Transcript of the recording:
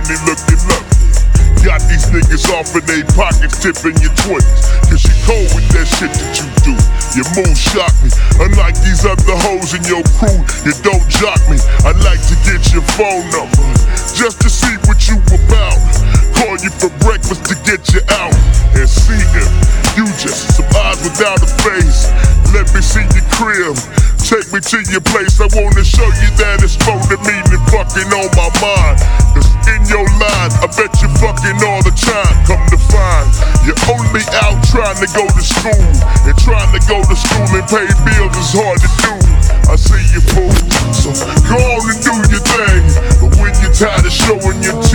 money looking up. Got these niggas off in they pockets tipping your 20s. Cause you cold with that shit that you do. Your moves shock me. Unlike these other hoes in your crew, you don't jock me. I'd like to get your phone number just to see what you about. Call you for breakfast to get you out and see if you just some eyes without a face. Let me see your crib. Take me to your place. I wanna show you that it's more to me than fucking on my mind. Cause in your line, I bet you fucking all the time. Come to find, you're only out trying to go to school. And trying to go to school and pay bills is hard to do. I see you fool, so go on and do your thing. But when you're tired of showing your